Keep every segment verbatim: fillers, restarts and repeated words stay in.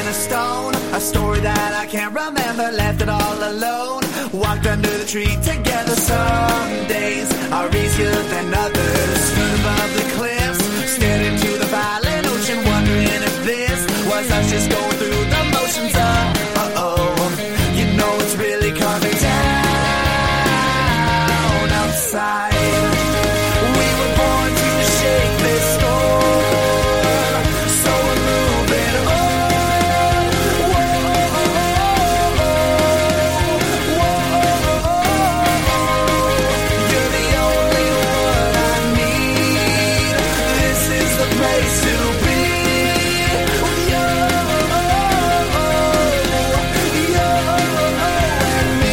a stone, a story that I can't remember, left it all alone. Walked under the tree together. Some days are easier than others. Stood above the cliffs, stared into the violent ocean, wondering if this was us just going through the motions of, uh-oh, you know it's really coming down outside. We were born to shake this storm, so we're moving on. You're the only one I need. This is the place to be. With you, you and me.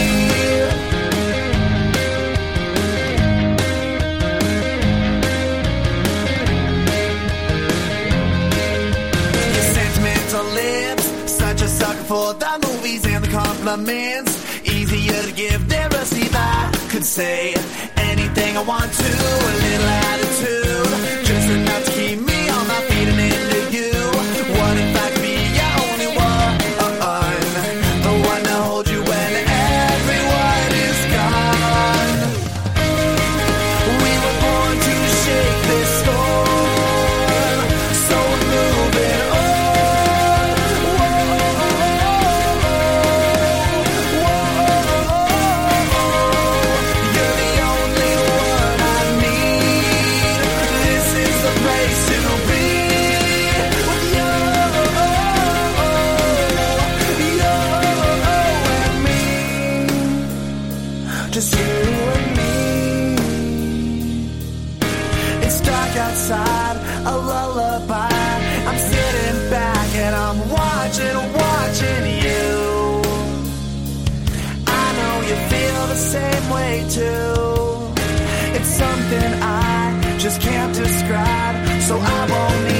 Your sentimental lips, such a sucker for the movies and the compliments. Easier to give than receive. I could say anything I want to. A little attitude, just enough to keep me on my feet and into you. What if I could be your only one? The one to hold you when everyone is gone. We were born to shake this storm, so we're moving on. You're the only one I need. This is the place to be. With you, you and me. Just you and me. It's dark outside, a lullaby. I'm sitting back and I'm watching, watching you. I know you feel the same way too. It's something I just can't describe, so I won't